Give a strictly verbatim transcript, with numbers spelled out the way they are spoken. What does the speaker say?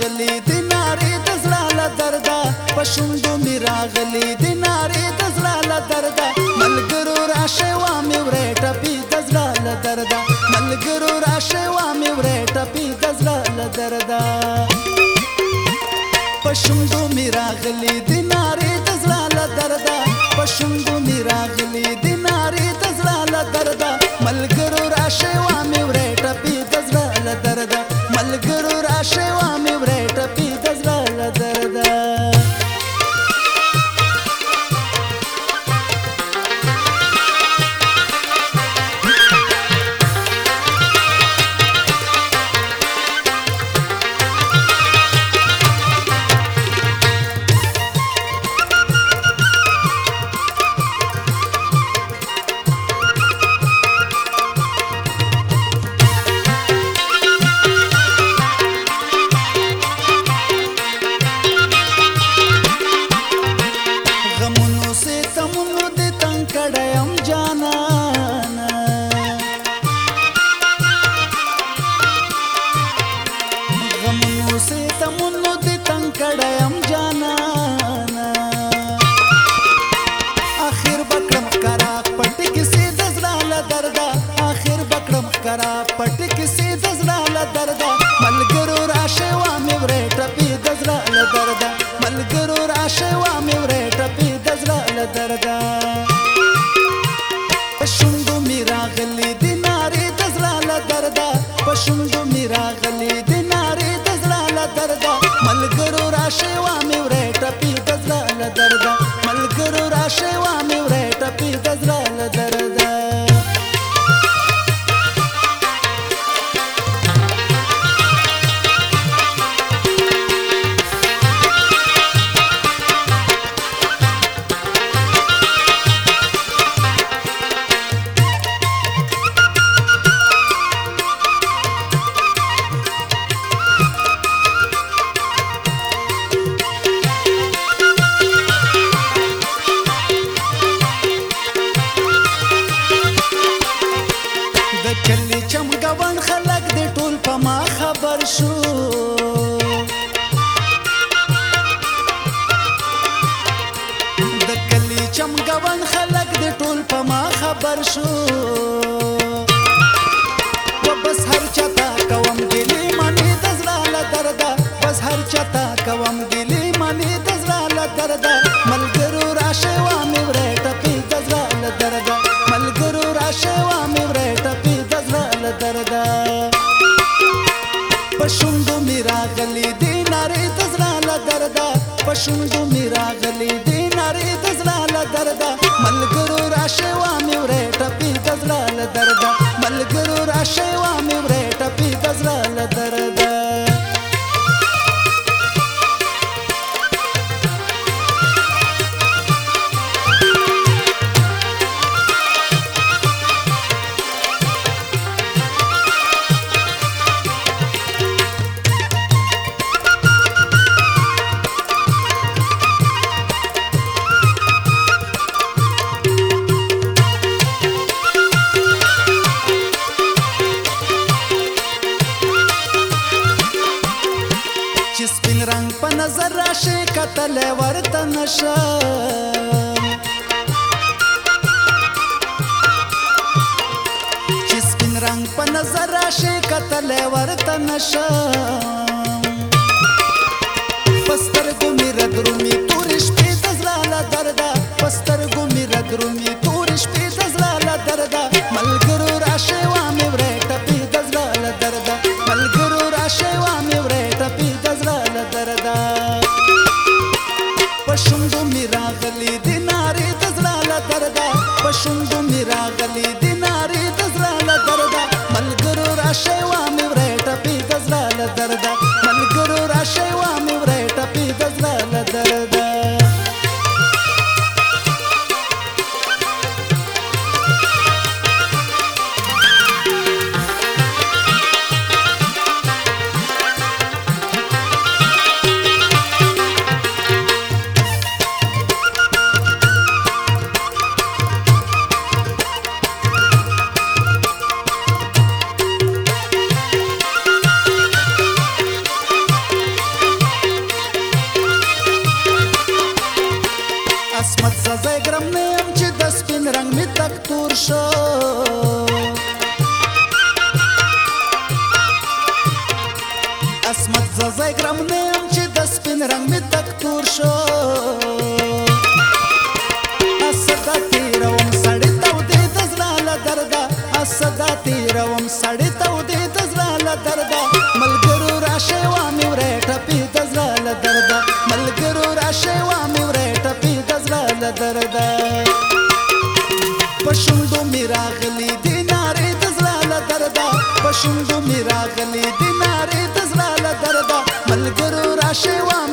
راغلی د نارې د زړه له درده په شونډو مې راغلی د نارې د زړه له درده ملګرو راشئ وامې وړئ ټپې د زړه له درده ملګرو راشئ وامې وړئ ټپې د زړه له درده په شونډو مې راغلی د نارې د زړه له درده په شونډو مې راغلی د نارې د زړه له درده ملګرو راشئ وامې وړئ ټپې د زړه له درده ملګرو راشئ وامې وړئ ټپې د زړه له درده پټ کیسې د زړه له درده ملګرو راشئ وامې وړئ ټپې د زړه له درده ملګرو راشئ وامې وړئ ټپې د زړه له درده په شونډو مې راغلي د نارې د زړه له درده په شونډو مې راغلي د نارې د زړه له درده ملګرو راشئ وامې وړئ ټپې د زړه له درده ملګرو راشئ وامې وړئ ټپې د زړه له درده کلی چمګون خلک د ټول په ما خبر شو د کلی چمګون خلک د ټول په ما خبر شو و بس هر چاته کوم ګلې مانې د زړه له درده بس هر چاته کوم ګلې مانې د زړه له درده ملګرو راشئ وامې وړئ ټپې د زړه له درده ملګرو راشئ وامې وړئ ټپې درده په شونډو مې راغلي د نارې د زړه له درده په شونډو مې راغلي د نارې د زړه له درده ملګرو راشئ وامې وړئ ټپې د زړه له درده ملګرو راشئ وامې وړئ ټپې د زړه له درده رنگ په نظر راشي کتلې ورته نشم چې سپین رنگ په نظر راشي کتلې ورته نشم پسترګو مې ردرومي تور شپې د زړه له درده پسترګو مې ردرومي تور شپې د زړه له درده ملګرو راشئ وامې وړئ ټپې د زړه له درده ملګرو راشئ وامې وړئ ټپې د زړه له درده په شونډو مې راغلي د نارې د زړه له درده په شونډو مې راغلي د نارې د زړه له درده ملګرو راشئ وامې وړئ ټپې د زړه له درده ملګرو راشئ وامې وړئ ټپې د زړه له درده یم چې د سپین رنگ می تک تور شو اسمت ززای ګرم نه یم چې د سپین رنگ می تک تور شو اسدا تیروم سړی تودې د زړه له درده اسدا تیروم سړی تودې د زړه له درده ملګرو راشه وامې ورې ټپې د زړه له درده ملګرو راشه وامې ورې ټپې د زړه له درده په شونډو مې راغلي دي نارې د زړه له درده په شونډو مې راغلي دي نارې د زړه له درده ملګرو راشه